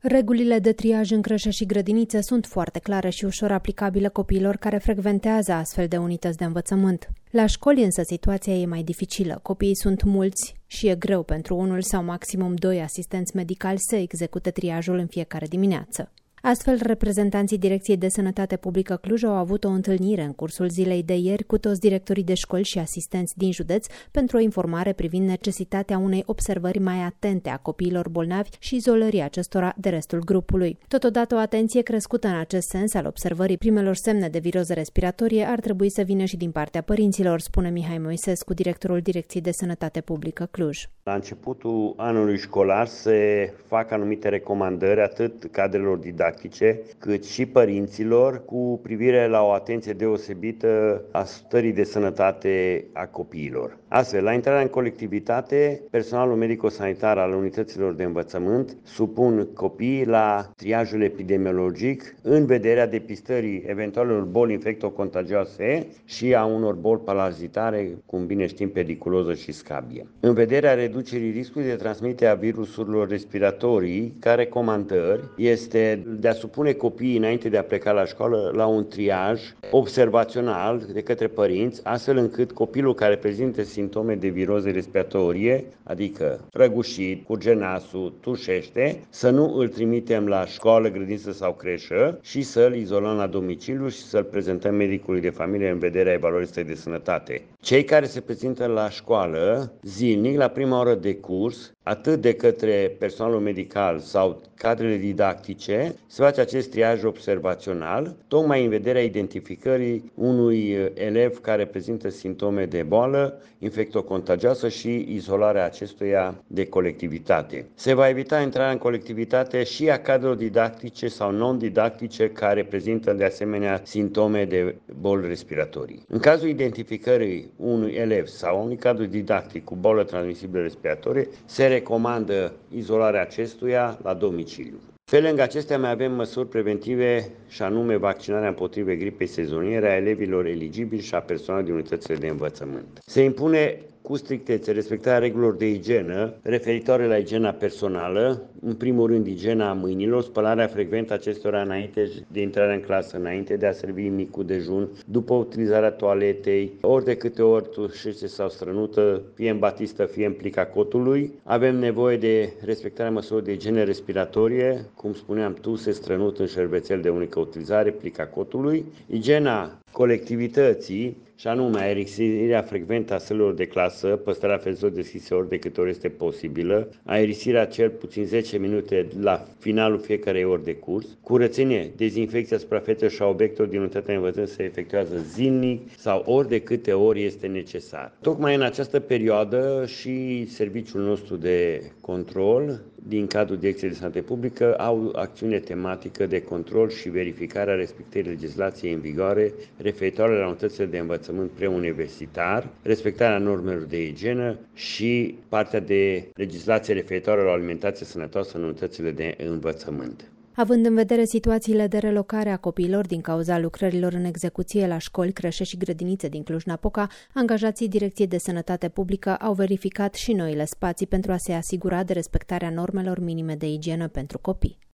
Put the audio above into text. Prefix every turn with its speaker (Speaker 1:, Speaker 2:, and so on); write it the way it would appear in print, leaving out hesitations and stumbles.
Speaker 1: Regulile de triaj în creșe și grădinițe sunt foarte clare și ușor aplicabile copiilor care frecventează astfel de unități de învățământ. La școli însă situația e mai dificilă. Copiii sunt mulți și e greu pentru unul sau maximum 2 asistenți medicali să execute triajul în fiecare dimineață. Astfel, reprezentanții Direcției de Sănătate Publică Cluj au avut o întâlnire în cursul zilei de ieri cu toți directorii de școli și asistenți din județ pentru o informare privind necesitatea unei observări mai atente a copiilor bolnavi și izolării acestora de restul grupului. Totodată, o atenție crescută în acest sens al observării primelor semne de viroză respiratorie ar trebui să vină și din partea părinților, spune Mihai Moisescu, directorul Direcției de Sănătate Publică Cluj.
Speaker 2: La începutul anului școlar se fac anumite recomandări atât cadrelor didactice cât și părinților cu privire la o atenție deosebită a stării de sănătate a copiilor. Astfel, la intrarea în colectivitate, personalul medico-sanitar al unităților de învățământ supun copiii la triajul epidemiologic în vederea depistării eventualelor boli infecto-contagioase și a unor boli parazitare, cum bine știm, pediculoză și scabie. În vederea reducerii riscului de transmitere a virusurilor respiratorii, ca recomandări este de a supune copiii înainte de a pleca la școală la un triaj observațional de către părinți, astfel încât copilul care prezintă simptome de viroză respiratorie, adică răgușit, curge nasul, tușește, să nu îl trimitem la școală, grădiniță sau creșă și să-l izolăm la domiciliu și să-l prezentăm medicului de familie în vederea evaluării stării de sănătate. Cei care se prezintă la școală zilnic, la prima oră de curs, atât de către personalul medical sau cadrele didactice, se face acest triaj observațional, tocmai în vederea identificării unui elev care prezintă simptome de boală infectocontagioasă și izolarea acestuia de colectivitate. Se va evita intrarea în colectivitate și a cadrelor didactice sau non-didactice care prezintă de asemenea simptome de boli respiratorii. În cazul identificării unui elev sau unui cadru didactic cu bolă transmisibilă respiratorie, se recomandă izolarea acestuia la domiciliu. Pe lângă acestea mai avem măsuri preventive și anume vaccinarea împotriva gripei sezoniere a elevilor eligibili și a persoanelor din unitățile de învățământ. Se impune cu strictețe respectarea regulilor de igienă referitoare la igiena personală, în primul rând igiena mâinilor, spălarea frecventă acestora înainte de intrarea în clasă, înainte de a servi micul dejun, după utilizarea toaletei, ori de câte ori tușește sau strănută, fie în batistă, fie în plica cotului. Avem nevoie de respectarea măsurilor de igienă respiratorie, cum spuneam, tuse, strănut în șervețel de unică utilizare, plica cotului, igiena colectivității, și anume aerisirea frecventă a sălilor de clasă, păstrarea ferestrelor deschise ori de câte ori este posibilă, aerisirea cel puțin 10 minute la finalul fiecarei ori de curs, curățenie, dezinfecția suprafețelor și a obiectelor din unitatea de învățământ se efectuează zilnic sau ori de câte ori este necesar. Tocmai în această perioadă și serviciul nostru de control din cadrul Direcției de Sănătate Publică au acțiune tematică de control și verificare a respectării legislației în vigoare referitoare la unitățile de învățământ preuniversitar, respectarea normelor de igienă și partea de legislație referitoare la o alimentație sănătoasă în unitățile de învățământ.
Speaker 1: Având în vedere situațiile de relocare a copiilor din cauza lucrărilor în execuție la școli, creșe și grădinițe din Cluj-Napoca, angajații Direcției de Sănătate Publică au verificat și noile spații pentru a se asigura de respectarea normelor minime de igienă pentru copii.